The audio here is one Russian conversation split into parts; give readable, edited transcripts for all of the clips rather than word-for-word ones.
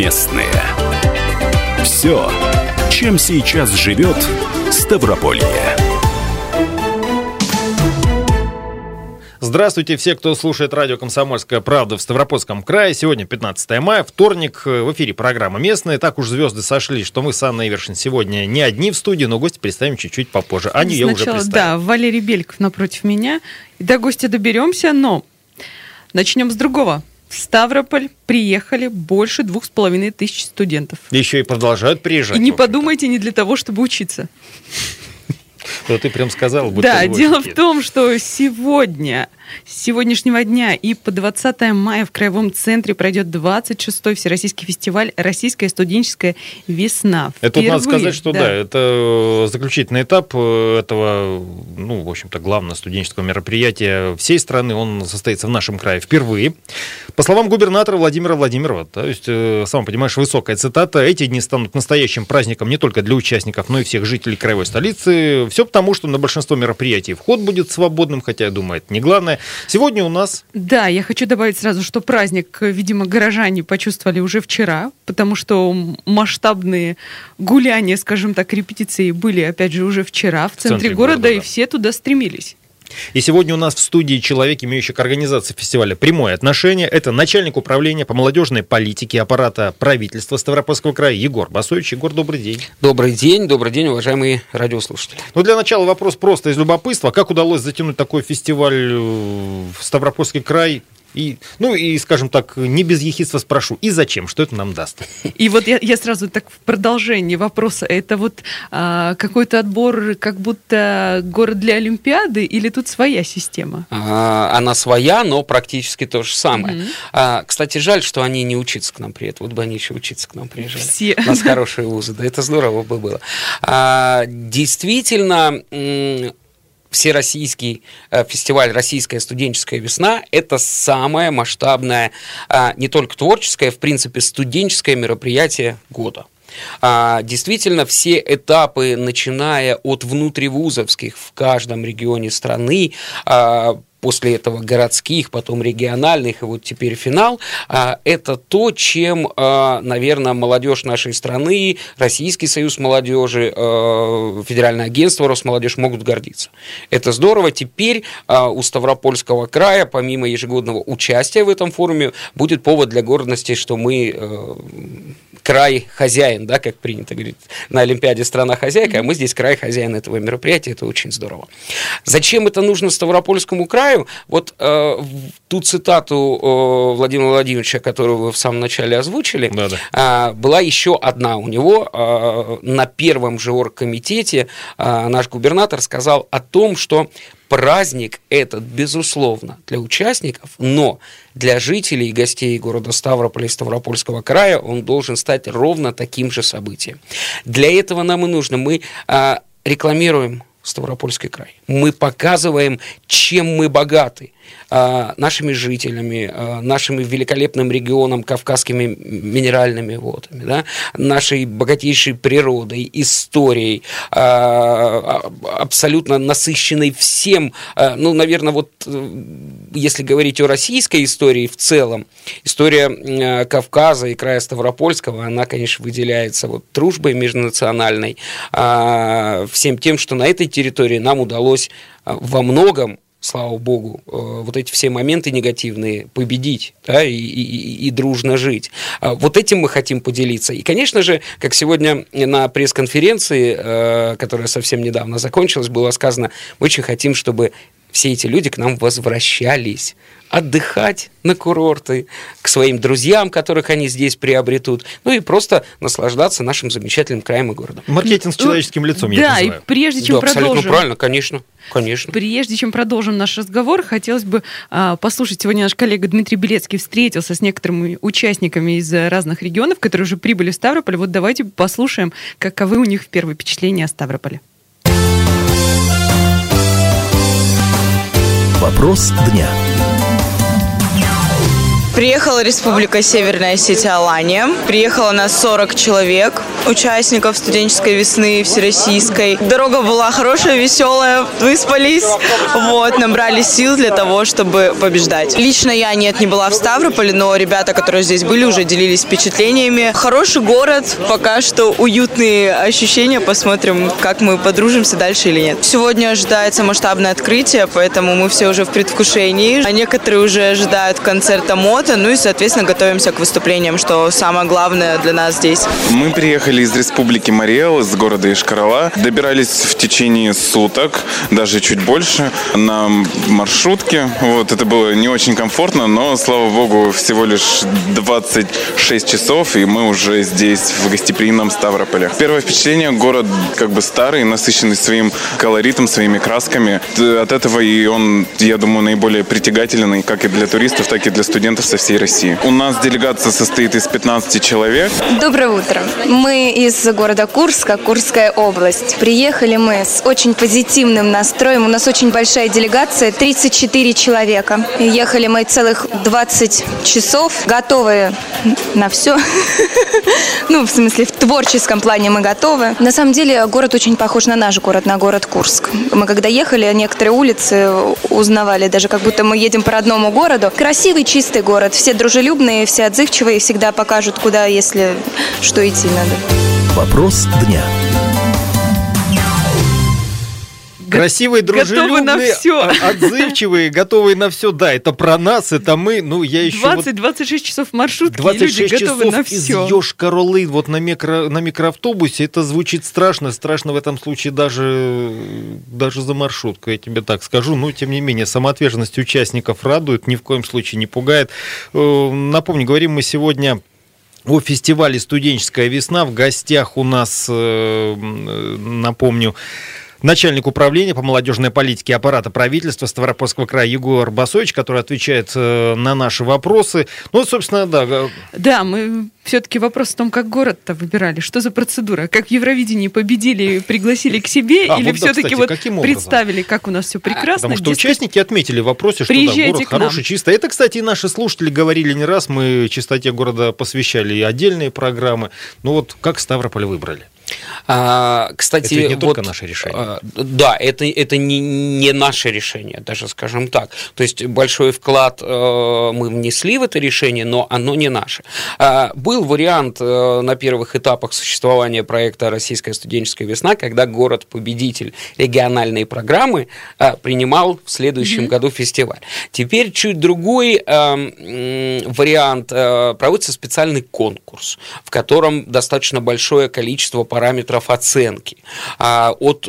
Местные. Все, чем сейчас живет Ставрополье. Здравствуйте, все, кто слушает радио «Комсомольская правда» в Ставропольском крае. Сегодня 15 мая, вторник, в эфире программа «Местные». Так уж звезды сошли, что мы с Анной Ивершин сегодня не одни в студии, но гости представим чуть-чуть попозже. Аню я уже представил. Да, Валерий Бельков напротив меня. И до гостя доберемся, но начнем с другого. В Ставрополь приехали больше 2500 студентов. Еще и продолжают приезжать. И не подумайте, не для того, чтобы учиться. Ты прям сказал. Да, дело в том, что с сегодняшнего дня и по 20 мая в Краевом центре пройдет 26-й Всероссийский фестиваль «Российская студенческая весна». Это тут надо сказать, что да, это заключительный этап этого, в общем-то, главного студенческого мероприятия всей страны. Он состоится в нашем крае впервые. По словам губернатора Владимира Владимирова, то есть, сам понимаешь, высокая цитата, эти дни станут настоящим праздником не только для участников, но и всех жителей краевой столицы. Все потому, что на большинство мероприятий вход будет свободным, хотя, я думаю, это не главное. Сегодня у нас... Да, я хочу добавить сразу, что праздник, видимо, горожане почувствовали уже вчера, потому что масштабные гуляния, скажем так, репетиции были, опять же, уже вчера в центре города, и все туда стремились. И сегодня у нас в студии человек, имеющий к организации фестиваля прямое отношение. Это начальник управления по молодежной политике аппарата правительства Ставропольского края Егор Басович. Егор, добрый день. Добрый день, уважаемые радиослушатели. Для начала вопрос просто из любопытства. Как удалось затянуть такой фестиваль в Ставропольский край? И, скажем так, не без ехидства спрошу, и зачем? Что это нам даст? И вот я сразу так в продолжении вопроса. Это какой-то отбор, как будто город для Олимпиады, или тут своя система? Она своя, но практически то же самое. Кстати, жаль, что они не учатся к нам приедут. Вот бы они еще учиться к нам приезжали. Все. У нас хорошие вузы, да, это здорово бы было. Действительно... Всероссийский фестиваль «Российская студенческая весна» – это самое масштабное, не только творческое, в принципе, студенческое мероприятие года. Действительно, все этапы, начиная от внутривузовских в каждом регионе страны, после этого городских, потом региональных, и вот теперь финал, это то, чем, наверное, молодежь нашей страны, Российский союз молодежи, Федеральное агентство Росмолодежь могут гордиться. Это здорово. Теперь у Ставропольского края, помимо ежегодного участия в этом форуме, будет повод для гордости, что мы край-хозяин, да, как принято говорить, на Олимпиаде страна-хозяйка, а мы здесь край-хозяин этого мероприятия, это очень здорово. Зачем это нужно Ставропольскому краю? Вот ту цитату Владимира Владимировича, которую вы в самом начале озвучили, была еще одна у него. На первом же оргкомитете наш губернатор сказал о том, что праздник этот, безусловно, для участников, но для жителей и гостей города Ставрополя и Ставропольского края он должен стать ровно таким же событием. Для этого нам и нужно. Мы рекламируем Ставропольский край. Мы показываем, чем мы богаты. Нашими жителями, нашим великолепным регионом, кавказскими минеральными водами, да, нашей богатейшей природой, историей, абсолютно насыщенной всем. Наверное, если говорить о российской истории в целом, история Кавказа и края Ставропольского, она, конечно, выделяется дружбой межнациональной, всем тем, что на этой территории нам удалось во многом, слава богу, вот эти все моменты негативные победить, да, и дружно жить. Вот этим мы хотим поделиться. И, конечно же, как сегодня на пресс-конференции, которая совсем недавно закончилась, было сказано, мы очень хотим, чтобы все эти люди к нам возвращались отдыхать на курорты, к своим друзьям, которых они здесь приобретут, и просто наслаждаться нашим замечательным краем и городом. Маркетинг с человеческим лицом, я называю. Да, и прежде чем продолжим... Абсолютно правильно, конечно. Прежде чем продолжим наш разговор, хотелось бы послушать. Сегодня наш коллега Дмитрий Белецкий встретился с некоторыми участниками из разных регионов, которые уже прибыли в Ставрополь. Вот давайте послушаем, каковы у них первые впечатления о Ставрополе. Вопрос дня. Приехала Республика Северная Осетия Алания. Приехало нас 40 человек, участников студенческой весны всероссийской. Дорога была хорошая, веселая, выспались, набрали сил для того, чтобы побеждать. Лично я не была в Ставрополе, но ребята, которые здесь были, уже делились впечатлениями. Хороший город, пока что уютные ощущения. Посмотрим, как мы подружимся дальше или нет. Сегодня ожидается масштабное открытие, поэтому мы все уже в предвкушении. А некоторые уже ожидают концерта мото, и, соответственно, готовимся к выступлениям, что самое главное для нас здесь. Мы приехали из Республики Марий-Эл, из города Йошкар-Олы. Добирались в течение суток, даже чуть больше, на маршрутке. Это было не очень комфортно, но, слава богу, всего лишь 26 часов, и мы уже здесь, в гостеприимном Ставрополе. Первое впечатление: город старый, насыщенный своим колоритом, своими красками. От этого и он, я думаю, наиболее притягательный как и для туристов, так и для студентов со всей России. У нас делегация состоит из 15 человек. Доброе утро. Мы из города Курска, Курская область. Приехали мы с очень позитивным настроем. У нас очень большая делегация, 34 человека. Ехали мы целых 20 часов, готовы на все. В смысле, в творческом плане мы готовы. На самом деле, город очень похож на наш город, на город Курск. Мы когда ехали, некоторые улицы узнавали, даже как будто мы едем по родному городу. Красивый, чистый город. Все дружелюбные, все отзывчивые, всегда покажут, куда, если что, идти надо. Вопрос дня. Красивые, дружелюбные, готовы на все. Отзывчивые, готовые на все. Да, это про нас, это мы. Я еще 20-26 часов маршрутки, 26 люди готовы часов на из все. Йошкар-Олы на микроавтобусе. Это звучит страшно. Страшно в этом случае даже за маршрутку, я тебе так скажу. Но, тем не менее, самоотверженность участников радует, ни в коем случае не пугает. Напомню, говорим мы сегодня о фестивале «Студенческая весна». В гостях у нас, напомню, начальник управления по молодежной политике аппарата правительства Ставропольского края Егор Басович, который отвечает на наши вопросы. Собственно, да. Да, мы все-таки вопрос в том, как город-то выбирали. Что за процедура? Как в Евровидении победили, пригласили к себе? Или все-таки представили, как у нас все прекрасно? Потому что участники отметили в вопросе, что город хороший, чистый. Это, кстати, и наши слушатели говорили не раз. Мы чистоте города посвящали и отдельные программы. Как Ставрополь выбрали? Кстати, это не только наше решение. Да, это не наше решение, даже скажем так. То есть большой вклад мы внесли в это решение, но оно не наше. Был вариант на первых этапах существования проекта «Российская студенческая весна», когда город-победитель региональной программы принимал в следующем году фестиваль. Теперь чуть другой вариант. Проводится специальный конкурс, в котором достаточно большое количество параметров оценки. От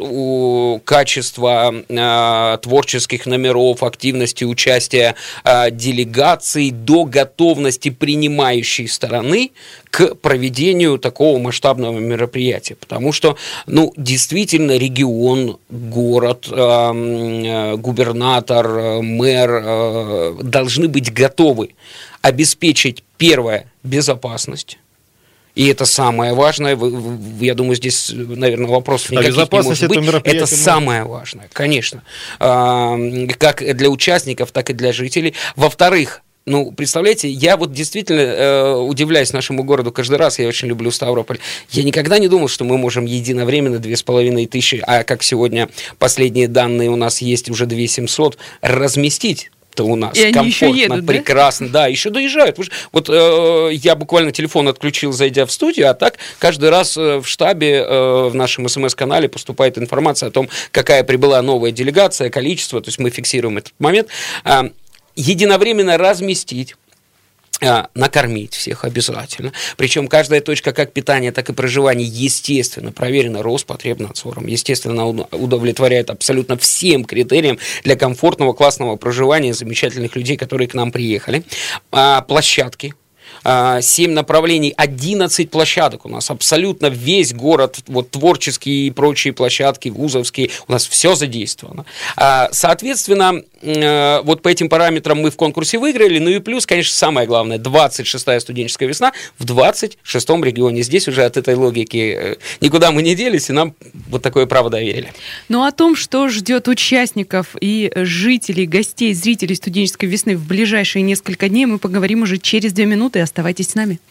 качества творческих номеров, активности участия делегаций до готовности принимающей стороны к проведению такого масштабного мероприятия. Потому что, действительно, регион, город, губернатор, мэр должны быть готовы обеспечить, первое, безопасность. И это самое важное. Я думаю, здесь, наверное, вопросов никаких не может быть. Это самое важное, конечно. Как для участников, так и для жителей. Во-вторых, представляете, я действительно удивляюсь нашему городу каждый раз, я очень люблю Ставрополь. Я никогда не думал, что мы можем единовременно 2500, а как сегодня последние данные у нас есть уже 2700, разместить. У нас и комфортно, едут, прекрасно, да, еще доезжают. Я буквально телефон отключил, зайдя в студию, а так каждый раз в штабе, в нашем СМС-канале поступает информация о том, какая прибыла новая делегация, количество, то есть мы фиксируем этот момент. Единовременно разместить, накормить всех обязательно. Причем каждая точка как питания, так и проживания, естественно, проверена Роспотребнадзором, естественно, удовлетворяет абсолютно всем критериям для комфортного, классного проживания замечательных людей, которые к нам приехали. Площадки 7 направлений, 11 площадок. У нас абсолютно весь город, вот творческие и прочие площадки, вузовские, у нас все задействовано. Соответственно, вот по этим параметрам мы в конкурсе выиграли, ну и плюс, конечно, самое главное, 26-я студенческая весна в 26-м регионе. Здесь уже от этой логики никуда мы не делись, и нам вот такое право доверили. Но о том, что ждет участников и жителей, гостей, зрителей студенческой весны в ближайшие несколько дней, мы поговорим уже через 2 минуты. Оставайтесь с нами.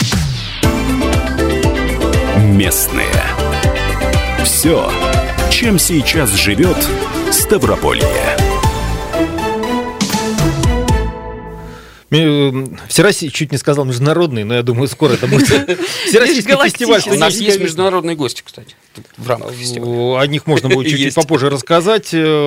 Местные. Все, чем сейчас живет Ставрополье. Всероссийский, чуть не сказал международный, но я думаю, скоро это будет Всероссийский фестиваль. У нас есть международные гости, кстати, в рамках фестиваля. О них можно будет чуть попозже рассказать.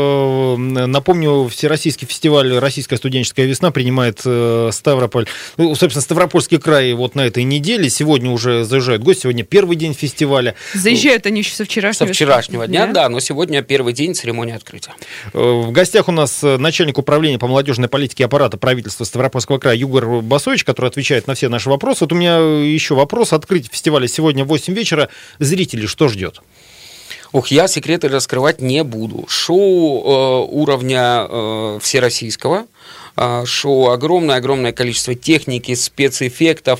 Напомню, Всероссийский фестиваль «Российская студенческая весна» принимает Ставрополь. Ну, собственно, Ставропольский край вот на этой неделе. Сегодня уже заезжают гости. Сегодня первый день фестиваля. Заезжают они еще со вчерашнего. Со вчерашнего дня, да, но сегодня первый день церемонии открытия. В гостях у нас начальник управления по молодежной политике аппарата правительства Ставропольского края Югор Басович, который отвечает на все наши вопросы. Вот у меня еще вопрос. Открытие фестиваля сегодня в 8 вечера. Зрители что ждет? Я секреты раскрывать не буду. Шоу уровня всероссийского. Шоу огромное количество техники, спецэффектов,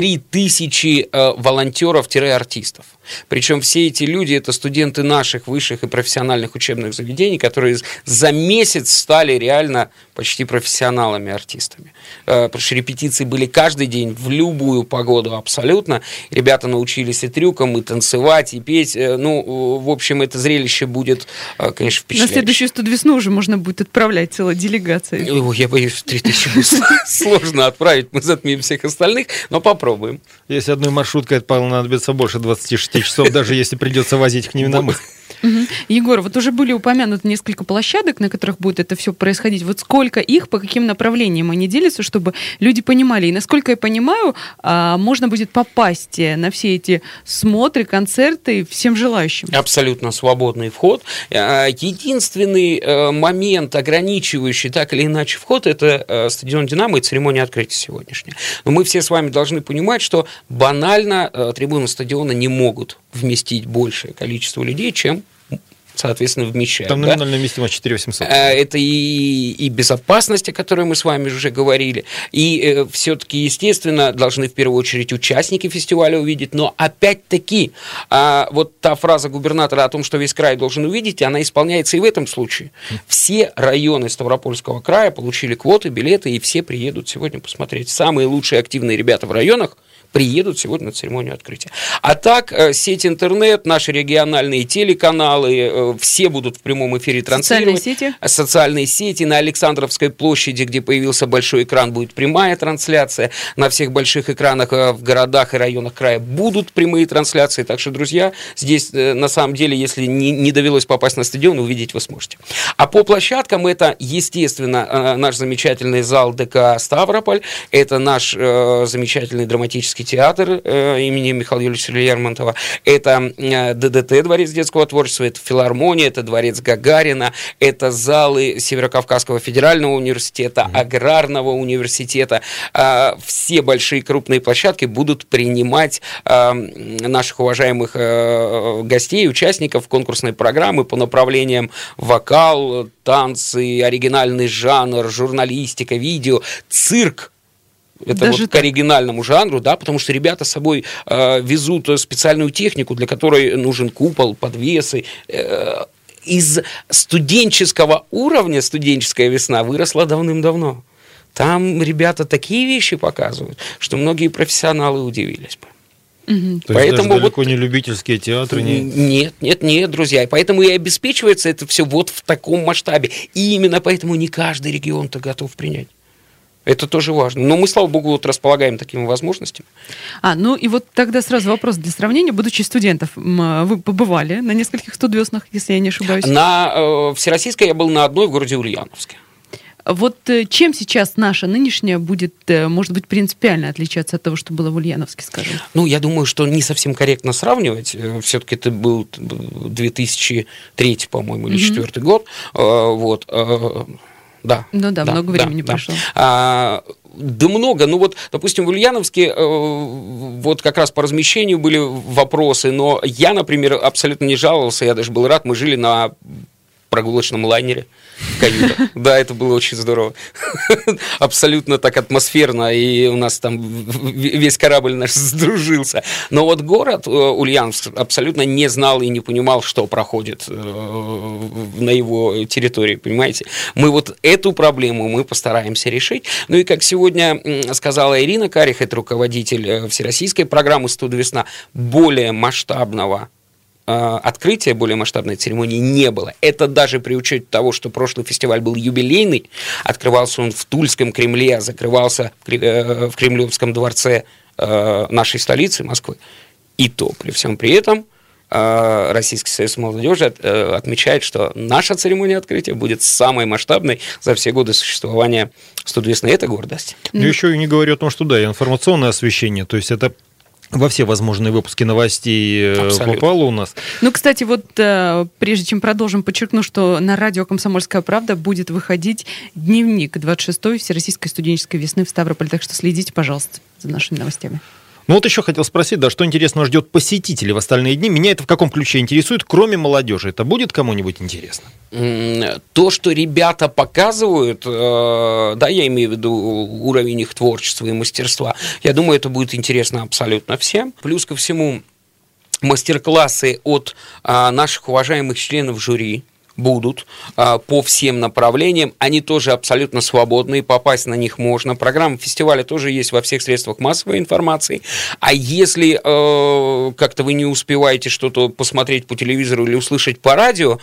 3000 волонтеров-артистов. Причем все эти люди – это студенты наших высших и профессиональных учебных заведений, которые за месяц стали реально почти профессионалами-артистами. Потому что репетиции были каждый день, в любую погоду абсолютно. Ребята научились и трюкам, и танцевать, и петь. Ну, в общем, это зрелище будет, конечно, впечатляющее. На следующую студвесну уже можно будет отправлять целую делегацию. Я боюсь, 3000 будет сложно отправить, мы затмим всех остальных, но попробуем. Если одной маршруткой это понадобится больше 26 часов, даже если придется возить к Невиномысску. Егор, вот уже были упомянуты несколько площадок, на которых будет это все происходить. Вот сколько их, по каким направлениям они делятся, чтобы люди понимали. И насколько я понимаю, можно будет попасть на все эти смотры, концерты всем желающим. Абсолютно свободный вход. Единственный момент, ограничивающий так или иначе вход, это стадион «Динамо» и церемония открытия сегодняшняя. Но мы все с вами должны понимать, что банально трибуны стадиона не могут вместить большее количество людей, чем, соответственно, вмещают. Там номинальная вместимость 4800. Это и безопасность, о которой мы с вами уже говорили, и все-таки, естественно, должны в первую очередь участники фестиваля увидеть, но опять-таки вот та фраза губернатора о том, что весь край должен увидеть, она исполняется и в этом случае. Все районы Ставропольского края получили квоты, билеты, и все приедут сегодня посмотреть. Самые лучшие активные ребята в районах приедут сегодня на церемонию открытия. А так, сеть интернет, наши региональные телеканалы, все будут в прямом эфире транслировать. Социальные сети. На Александровской площади, где появился большой экран, будет прямая трансляция. На всех больших экранах в городах и районах края будут прямые трансляции. Так что, друзья, здесь на самом деле, если не довелось попасть на стадион, увидеть вы сможете. А по площадкам это, естественно, наш замечательный зал ДК «Ставрополь», это наш замечательный драматический театр имени Михаила Юрьевича Лермонтова, это ДДТ, Дворец детского творчества, это филармония, это Дворец Гагарина, это залы Северо-Кавказского федерального университета, Аграрного университета. Все большие крупные площадки будут принимать наших уважаемых гостей, участников конкурсной программы по направлениям вокал, танцы, оригинальный жанр, журналистика, видео, цирк. Это даже вот к оригинальному жанру, да, потому что ребята с собой везут специальную технику, для которой нужен купол, подвесы. Из студенческого уровня студенческая весна выросла давным-давно. Там ребята такие вещи показывают, что многие профессионалы удивились бы. То поэтому есть далеко не любительские театры? Нет, друзья. И поэтому и обеспечивается это все вот в таком масштабе. И именно поэтому не каждый регион-то готов принять. Это тоже важно. Но мы, слава богу, вот располагаем такими возможностями. Ну и вот тогда сразу вопрос для сравнения. Будучи студентом, вы побывали на нескольких студвеснах, если я не ошибаюсь? На Всероссийской я был на одной в городе Ульяновске. Вот чем сейчас наша нынешняя будет, может быть, принципиально отличаться от того, что было в Ульяновске, скажем? Я думаю, что не совсем корректно сравнивать. Все-таки это был 2003, по-моему, или 2004 год. Вот. Да. Много времени прошло. Да много. Ну вот, допустим, в Ульяновске вот как раз по размещению были вопросы, но я, например, абсолютно не жаловался, я даже был рад, мы жили на прогулочном лайнере. Каюта. Да, это было очень здорово. Абсолютно так атмосферно, и у нас там весь корабль наш сдружился. Но вот город Ульяновск абсолютно не знал и не понимал, что проходит на его территории, понимаете? Мы вот эту проблему мы постараемся решить. Ну и как сегодня сказала Ирина Карих, это руководитель всероссийской программы «Студ Весна», более масштабного открытия, более масштабной церемонии не было. Это даже при учете того, что прошлый фестиваль был юбилейный, открывался он в Тульском Кремле, а закрывался в Кремлевском дворце нашей столицы, Москвы. И то, при всем при этом, Российский союз молодежи отмечает, что наша церемония открытия будет самой масштабной за все годы существования «Студ Весны». Это гордость. Ну, еще и не говорю о том, что да, информационное освещение, то есть это во все возможные выпуски новостей попало у нас. Ну, кстати, вот прежде чем продолжим, подчеркну, что на радио «Комсомольская правда» будет выходить дневник 26-й Всероссийской студенческой весны в Ставрополе. Так что следите, пожалуйста, за нашими новостями. Ну вот еще хотел спросить, да, что интересного ждет посетителей в остальные дни? Меня это в каком ключе интересует, кроме молодежи? Это будет кому-нибудь интересно? То, что ребята показывают, да, я имею в виду уровень их творчества и мастерства, я думаю, это будет интересно абсолютно всем. Плюс ко всему, мастер-классы от наших уважаемых членов жюри будут по всем направлениям. Они тоже абсолютно свободные, попасть на них можно. Программа фестиваля тоже есть во всех средствах массовой информации. А если как-то вы не успеваете что-то посмотреть по телевизору или услышать по радио,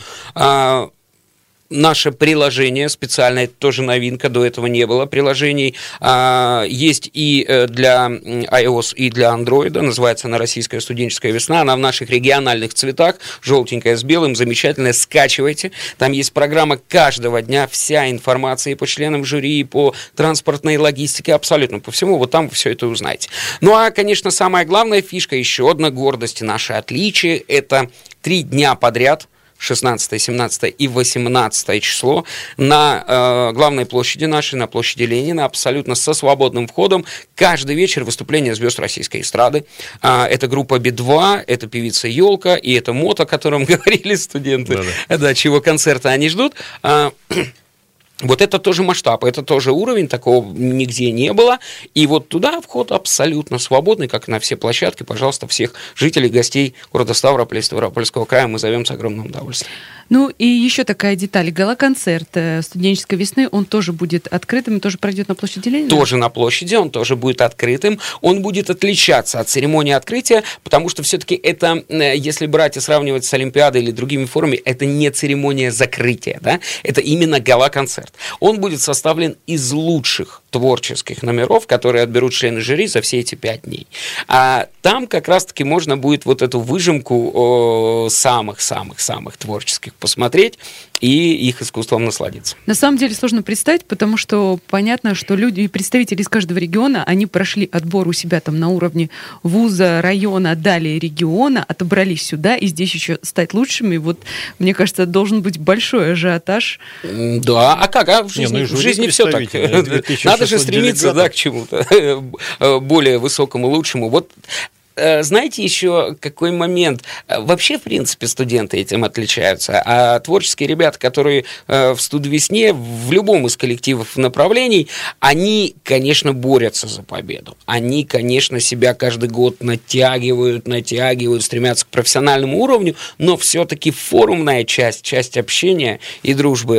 наше приложение специальное, это тоже новинка, до этого не было приложений, есть и для iOS, и для Android, называется она «Российская студенческая весна», она в наших региональных цветах, желтенькая с белым, замечательная, скачивайте, там есть программа каждого дня, вся информация и по членам жюри, и по транспортной логистике, абсолютно по всему, вот там вы все это узнаете. Ну а, конечно, самая главная фишка, еще одна гордость и наше отличие, это 3 дня подряд, 16, 17 и 18 число на главной площади нашей, на площади Ленина, абсолютно со свободным входом. Каждый вечер выступление звезд российской эстрады. Это группа Би-2, это певица Ёлка и это МОТ, о котором говорили студенты, да, чего концерта они ждут. Вот это тоже масштаб, это тоже уровень, такого нигде не было. И вот туда вход абсолютно свободный, как и на все площадки. Пожалуйста, всех жителей, гостей города Ставрополя и Ставропольского края мы зовем с огромным удовольствием. Ну и еще такая деталь. Гала-концерт студенческой весны, он тоже будет открытым, тоже пройдет на площади Ленина? Тоже на площади, он тоже будет открытым. Он будет отличаться от церемонии открытия, потому что все-таки это, если брать и сравнивать с Олимпиадой или другими формами, это не церемония закрытия, да? Это именно гала-концерт. Он будет составлен из лучших творческих номеров, которые отберут члены жюри за все эти 5 дней. А там как раз-таки можно будет вот эту выжимку самых-самых-самых творческих посмотреть и их искусством насладиться. На самом деле сложно представить, потому что понятно, что люди, представители из каждого региона, они прошли отбор у себя там на уровне вуза, района, далее региона, отобрались сюда, и здесь еще стать лучшими. Вот, мне кажется, должен быть большой ажиотаж. Да, а как? В жизни все так. Надо же стремиться, да, к чему-то более высокому, лучшему. Вот знаете еще какой момент? Вообще, в принципе, студенты этим отличаются. А творческие ребята, которые в «Студ-весне», в любом из коллективов направлений, они, конечно, борются за победу. Они, конечно, себя каждый год натягивают, стремятся к профессиональному уровню, но все-таки форумная часть общения и дружбы,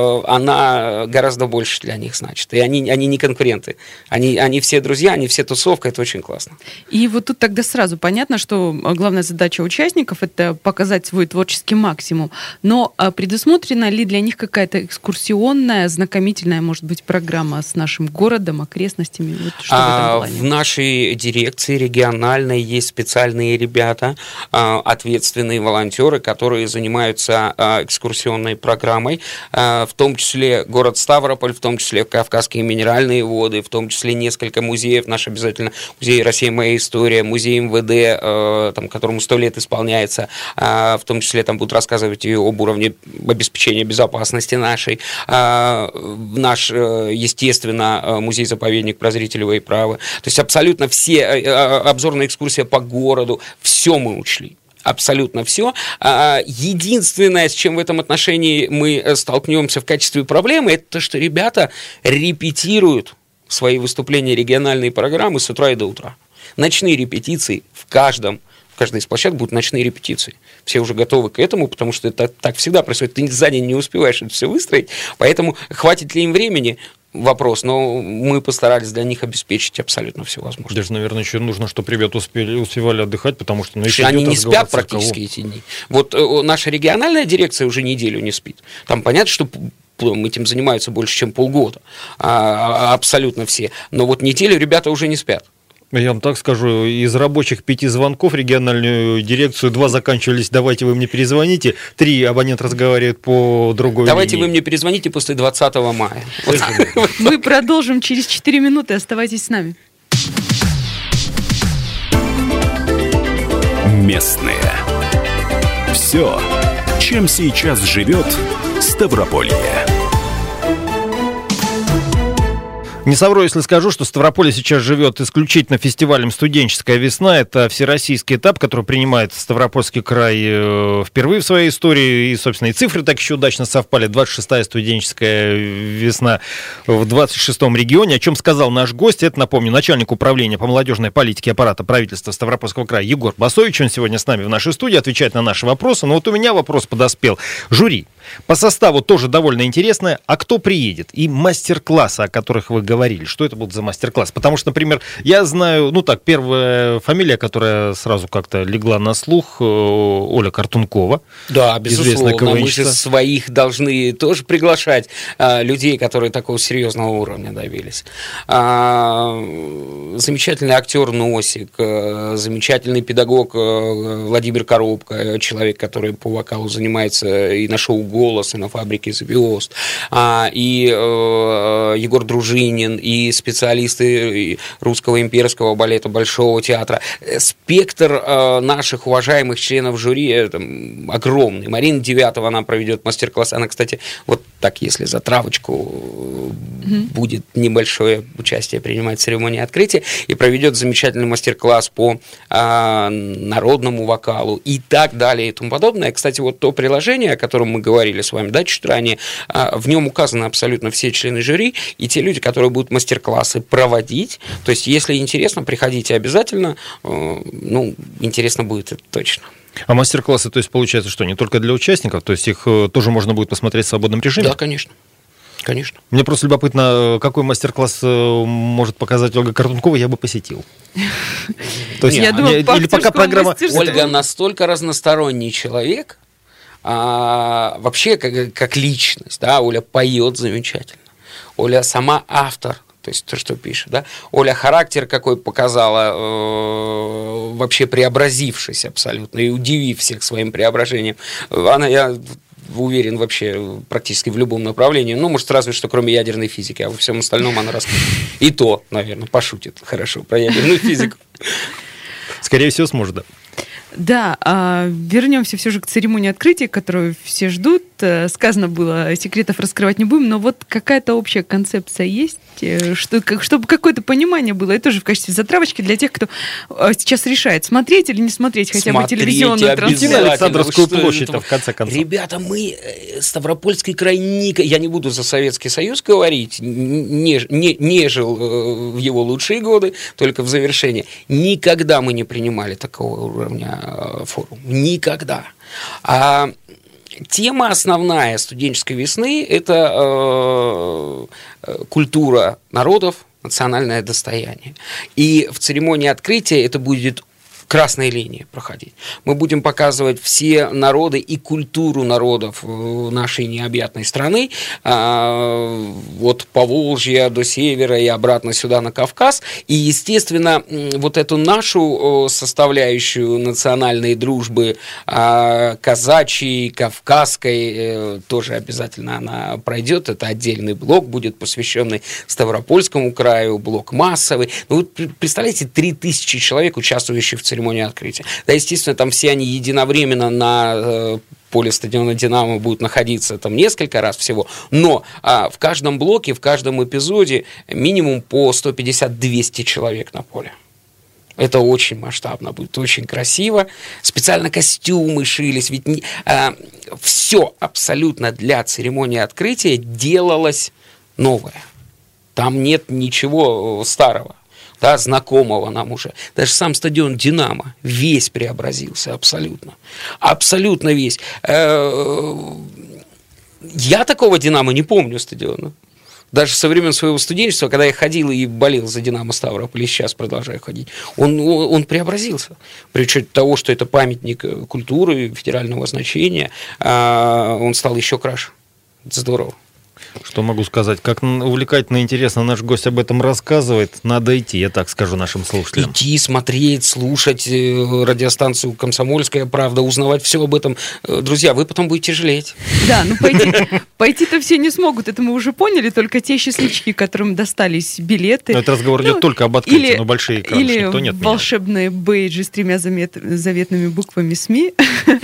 она гораздо больше для них значит. И они не конкуренты. Они все друзья, они все тусовка, это очень классно. И вот тут тогда сразу понятно, что главная задача участников — это показать свой творческий максимум. Но предусмотрена ли для них какая-то экскурсионная, знакомительная, может быть, программа с нашим городом, окрестностями? Вот что в этом плане? В нашей дирекции региональной есть специальные ребята, ответственные волонтеры, которые занимаются экскурсионной программой, в том числе город Ставрополь, в том числе Кавказские минеральные воды, в том числе несколько музеев, наш обязательно музей «Россия. Моя история», музей музей МВД, там, которому 100 лет исполняется, в том числе там будут рассказывать и об уровне обеспечения безопасности нашей. Наш, естественно, музей-заповедник «Прозрителевые правы». То есть абсолютно все, обзорная экскурсия по городу, все мы учли. Абсолютно все. Единственное, с чем в этом отношении мы столкнемся в качестве проблемы, это то, что ребята репетируют свои выступления, региональные программы с утра и до утра. Ночные репетиции в каждой из площадок будут ночные репетиции. Все уже готовы к этому, потому что это так всегда происходит. Ты за день не успеваешь это все выстроить, поэтому хватит ли им времени? Вопрос, но мы постарались для них обеспечить абсолютно все возможное. Даже, наверное, еще нужно, чтобы ребята успевали отдыхать, потому что... Они не спят практически эти дни. Вот наша региональная дирекция уже неделю не спит. Там понятно, что этим занимаются больше, чем полгода. Абсолютно все. Но вот неделю ребята уже не спят. Я вам так скажу, из рабочих 5 звонков в региональную дирекцию 2 заканчивались «давайте вы мне перезвоните», 3 абонент разговаривает по другой «Давайте линии. вы мне перезвоните после 20 мая». Мы продолжим через 4 минуты, оставайтесь с нами. Местные. Все, чем сейчас живет Ставрополье. Не совру, если скажу, что Ставрополье сейчас живет исключительно фестивалем «Студенческая весна». Это всероссийский этап, который принимает Ставропольский край впервые в своей истории. И, собственно, и цифры так еще удачно совпали. 26-я студенческая весна в 26-м регионе. О чем сказал наш гость, это, напомню, начальник управления по молодежной политике аппарата правительства Ставропольского края Егор Басович. Он сегодня с нами в нашей студии, отвечает на наши вопросы. Но вот у меня вопрос подоспел. Жюри. По составу тоже довольно интересное. А кто приедет? И мастер-классы, о которых вы говорили. Что это будут за мастер-класс? Потому что, например, я знаю, первая фамилия, которая сразу как-то легла на слух, Оля Картункова. Да, безусловно. Мы же своих должны тоже приглашать людей, которые такого серьезного уровня добились. Замечательный актер Носик, замечательный педагог Владимир Коробко, человек, который по вокалу занимается и на шоу «Голос», и на «Фабрике звезд», и Егор Дружинин, и специалисты Русского имперского балета, Большого театра. Спектр наших уважаемых членов жюри огромный. Марина Девятова, она проведет мастер-класс. Она, кстати, вот так, если за травочку будет небольшое участие принимать в церемонии открытия, и проведет замечательный мастер-класс по народному вокалу и так далее и тому подобное. Кстати, вот то приложение, о котором мы говорили с вами, чуть ранее, в нем указаны абсолютно все члены жюри и те люди, которые будут мастер-классы проводить. То есть, если интересно, приходите обязательно. Интересно будет это точно. А мастер-классы, то есть, получается, что не только для участников, то есть их тоже можно будет посмотреть в свободном режиме? Да, конечно. Конечно. Мне просто любопытно, какой мастер-класс может показать Ольга Картункова, я бы посетил. То есть, или пока программа... Ольга настолько разносторонний человек, вообще как личность, да, Оля поет замечательно. Оля сама автор, то есть то, что пишет, да. Оля характер какой показала, вообще преобразившись абсолютно и удивив всех своим преображением. Я уверен вообще практически в любом направлении, может, разве что кроме ядерной физики, а во всем остальном она расскажет. И то, наверное, пошутит хорошо про ядерную физику. Скорее всего, сможет, да. Да, вернемся все же к церемонии открытия, которую все ждут. Сказано было, секретов раскрывать не будем, но вот какая-то общая концепция есть, чтобы какое-то понимание было. Это тоже в качестве затравочки для тех, кто сейчас решает, смотреть или не смотреть хотя бы телевизионную трансляцию. Александровскую площадь, в конце концов. Ребята, мы, Ставропольский край, я не буду за Советский Союз говорить, не жил в его лучшие годы, только в завершении. Никогда мы не принимали такого уровня форум. Никогда. Тема основная студенческой весны – это культура народов, национальное достояние. И в церемонии открытия это будет красной линии проходить. Мы будем показывать все народы и культуру народов нашей необъятной страны, от Поволжья до севера и обратно сюда на Кавказ. И, естественно, вот эту нашу составляющую национальной дружбы, казачьей, кавказской, тоже обязательно она пройдет. Это отдельный блок будет посвященный Ставропольскому краю, блок массовый. Ну, вы представляете, 3000 человек, участвующих в церемонии открытия. Да, естественно, там все они единовременно на поле стадиона «Динамо» будут находиться там несколько раз всего, но в каждом блоке, в каждом эпизоде минимум по 150-200 человек на поле. Это очень масштабно будет, очень красиво. Специально костюмы шились, ведь все абсолютно для церемонии открытия делалось новое. Там нет ничего старого. Да, знакомого нам уже. Даже сам стадион «Динамо» весь преобразился абсолютно. Абсолютно весь. Я такого «Динамо» не помню стадиона. Даже со времен своего студенчества, когда я ходил и болел за «Динамо» Ставрополь, и сейчас продолжаю ходить, он преобразился. При учете того, что это памятник культуры федерального значения, он стал еще краше. Это здорово. Что могу сказать? Как увлекательно и интересно наш гость об этом рассказывает, надо идти, я так скажу нашим слушателям. Идти, смотреть, слушать радиостанцию «Комсомольская правда», узнавать все об этом. Друзья, вы потом будете жалеть. Да, ну пойти-то все не смогут, это мы уже поняли, только те счастливчики, которым достались билеты. Но этот разговор идет только об открытии, но большие экраны, или никто не отменяет. волшебные бейджи с 3 заветными буквами СМИ.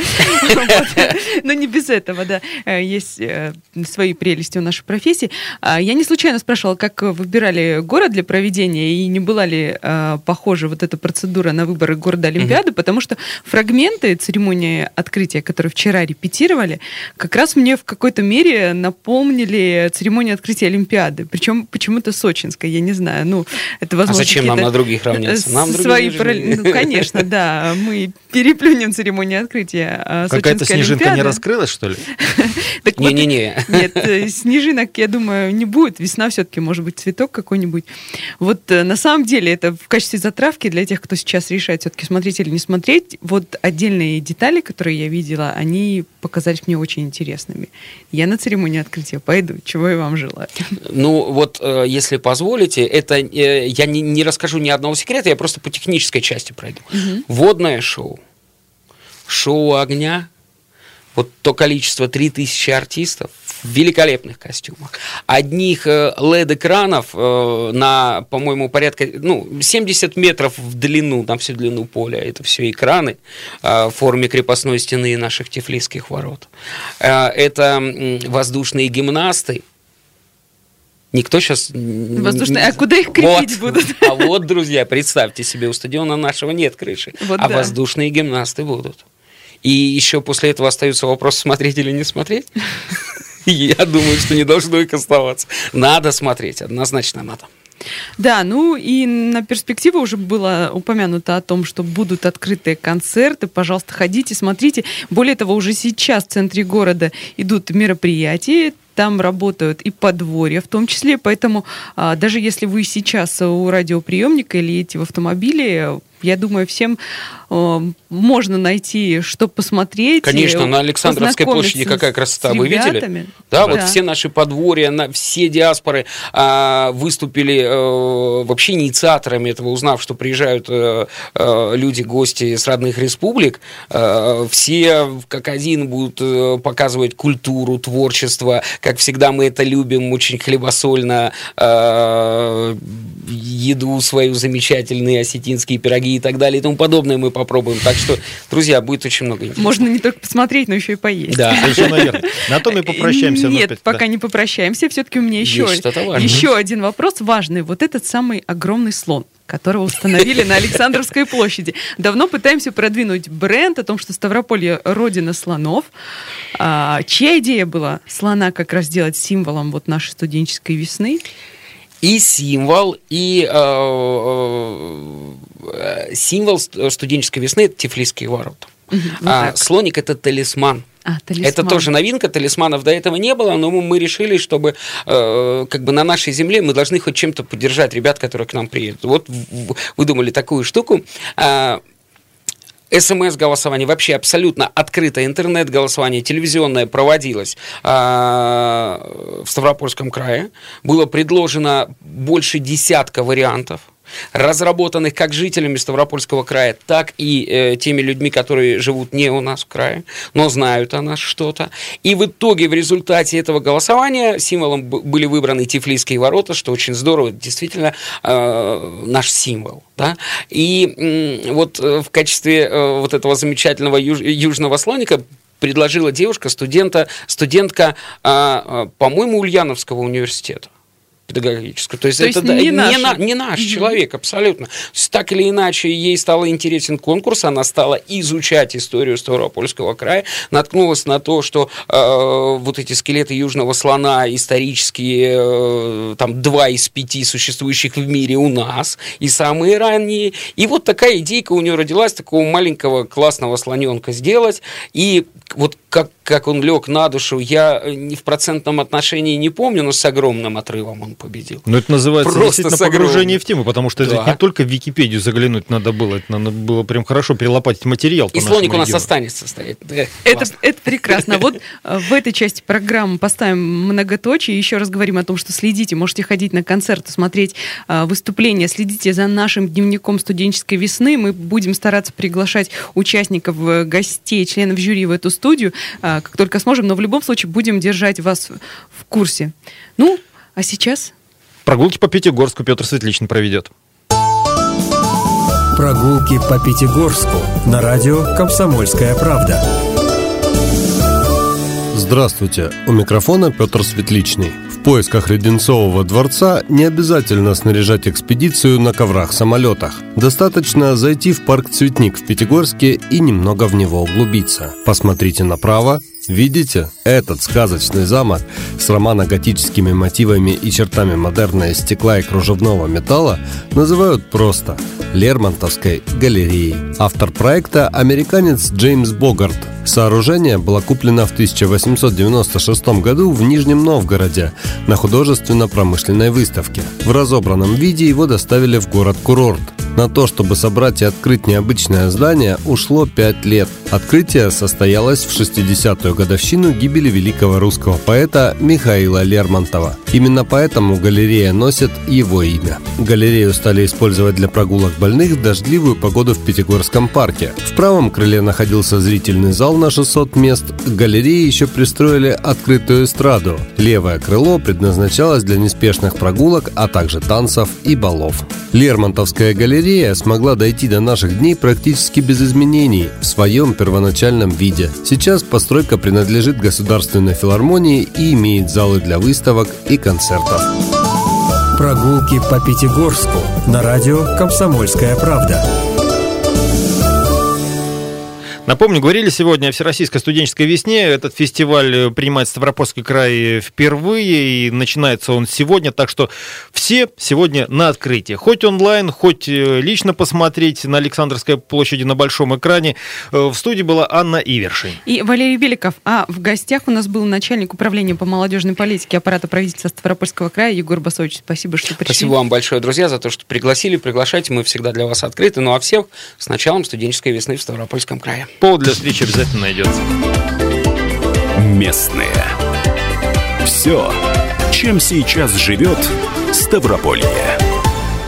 Но не без этого, да. Есть свои прелести у нашей профессии. Я не случайно спрашивала, как выбирали город для проведения, и не была ли похожа вот эта процедура на выборы города Олимпиады, потому что фрагменты церемонии открытия, которые вчера репетировали, как раз мне в какой-то мере напомнили церемонию открытия Олимпиады. Причем почему-то сочинской, я не знаю. Ну, это, возможно, зачем нам на других равняться? Нам свои ну, конечно, да. Мы переплюнем церемонию открытия Какая-то Сочинской снежинка Олимпиады. не раскрылась, что ли? Не-не-не. Нет, снежинок, я думаю, не будет. Весна все-таки, может быть, цветок какой-нибудь. Вот на самом деле это в качестве затравки для тех, кто сейчас решает все-таки смотреть или не смотреть. Вот отдельные детали, которые я видела, они показались мне очень интересными. Я на церемонию открытия пойду, чего я вам желаю. Ну вот, если позволите, это я не расскажу ни одного секрета, я просто по технической части пройду. Водное шоу, шоу огня, вот то количество 3000 артистов в великолепных костюмах. Одних LED-экранов на, по-моему, порядка 70 метров в длину, на всю длину поля. Это все экраны в форме крепостной стены наших Тифлисских ворот. Это воздушные гимнасты. Никто сейчас... Воздушные, а куда их крепить будут? А вот, друзья, представьте себе, у стадиона нашего нет крыши, вот а да. Воздушные гимнасты будут. И еще после этого остаются вопросы, смотреть или не смотреть. Я думаю, что не должно их оставаться. Надо смотреть, однозначно надо. Да, ну и на перспективу уже было упомянуто о том, что будут открытые концерты. Пожалуйста, ходите, смотрите. Более того, уже сейчас в центре города идут мероприятия. Там работают и подворья в том числе. Поэтому даже если вы сейчас у радиоприемника или едете в автомобиле, я думаю, всем можно найти, что посмотреть. Конечно, на Александровской площади какая красота, вы видели? Да, вот все наши подворья, все диаспоры выступили вообще инициаторами этого, узнав, что приезжают люди, гости с родных республик. Все как один будут показывать культуру, творчество. Как всегда мы это любим, очень хлебосольно, еду свою замечательные осетинские пироги и так далее и тому подобное мы попробуем. Так что, друзья, будет очень много интересного. Можно не только посмотреть, но еще и поесть. Да, совершенно верно. На том и попрощаемся. Нет, пока не попрощаемся. Все-таки у меня еще один вопрос важный. Вот этот самый огромный слон, которого установили на Александровской площади. Давно пытаемся продвинуть бренд о том, что Ставрополье — родина слонов. Чья идея была слона как раз сделать символом вот нашей студенческой весны? И символ, и символ студенческой весны — это Тифлисские ворота. Слоник — это талисман. Это тоже новинка, талисманов до этого не было, но мы решили, чтобы как бы на нашей земле мы должны хоть чем-то поддержать ребят, которые к нам приедут. Вот выдумали такую штуку. СМС-голосование, вообще абсолютно открытое интернет-голосование, телевизионное проводилось в Ставропольском крае. Было предложено больше десятка вариантов, разработанных как жителями Ставропольского края, так и теми людьми, которые живут не у нас в крае, но знают о нас что-то. И в итоге, в результате этого голосования символом были выбраны Тифлисские ворота, что очень здорово, действительно наш символ. Да? И вот в качестве вот этого замечательного южного слоника предложила девушка, студентка, по-моему, Ульяновского университета педагогического. То есть это не наш человек, абсолютно. То есть, так или иначе, ей стал интересен конкурс, она стала изучать историю Ставропольского края, наткнулась на то, что вот эти скелеты южного слона исторические, там 2 из 5 существующих в мире у нас, и самые ранние. И вот такая идейка у нее родилась, такого маленького классного слоненка сделать, и вот как он лег на душу, я в процентном отношении не помню, но с огромным отрывом он победил. Но это называется просто действительно погружение в тему, потому что это не только в Википедию заглянуть надо было прям хорошо перелопатить материал. И слоник у нас останется стоять. Это прекрасно. Вот в этой части программы поставим многоточие, еще раз говорим о том, что следите, можете ходить на концерты, смотреть выступления, следите за нашим дневником студенческой весны. Мы будем стараться приглашать участников, гостей, членов жюри в эту студию, как только сможем, но в любом случае будем держать вас в курсе. Ну, а сейчас... Прогулки по Пятигорску Петр Светличный проведет. Прогулки по Пятигорску на радио «Комсомольская правда». Здравствуйте, у микрофона Петр Светличный. В поисках Леденцового дворца не обязательно снаряжать экспедицию на коврах-самолетах. Достаточно зайти в парк «Цветник» в Пятигорске и немного в него углубиться. Посмотрите направо. Видите? Этот сказочный замок с романо-готическими мотивами и чертами модерна из стекла и кружевного металла называют просто Лермонтовской галереей. Автор проекта – американец Джеймс Богарт. Сооружение было куплено в 1896 году в Нижнем Новгороде на художественно-промышленной выставке. В разобранном виде его доставили в город-курорт. На то, чтобы собрать и открыть необычное здание, ушло 5 лет. Открытие состоялось в 60-ю годовщину гибели великого русского поэта Михаила Лермонтова. Именно поэтому галерея носит его имя. Галерею стали использовать для прогулок больных в дождливую погоду в Пятигорском парке. В правом крыле находился зрительный зал на 600 мест. К галерее еще пристроили открытую эстраду. Левое крыло предназначалось для неспешных прогулок, а также танцев и балов. Лермонтовская галерея смогла дойти до наших дней практически без изменений в своем первоначальном виде. Сейчас постройка принадлежит Государственной филармонии и имеет залы для выставок и концертов. Прогулки по Пятигорску на радио «Комсомольская правда». Напомню, говорили сегодня о Всероссийской студенческой весне. Этот фестиваль принимает Ставропольский край впервые, и начинается он сегодня, так что все сегодня на открытии. Хоть онлайн, хоть лично посмотреть на Александрской площади на большом экране. В студии была Анна Ивершин. И Валерий Беликов. А в гостях у нас был начальник управления по молодежной политике аппарата правительства Ставропольского края Егор Басович. Спасибо, что пришли. Спасибо вам большое, друзья, за то, что пригласили. Приглашайте, мы всегда для вас открыты. Ну а всех с началом студенческой весны в Ставропольском крае. Повод для встречи обязательно найдется. Местные. Все, чем сейчас живет Ставрополье.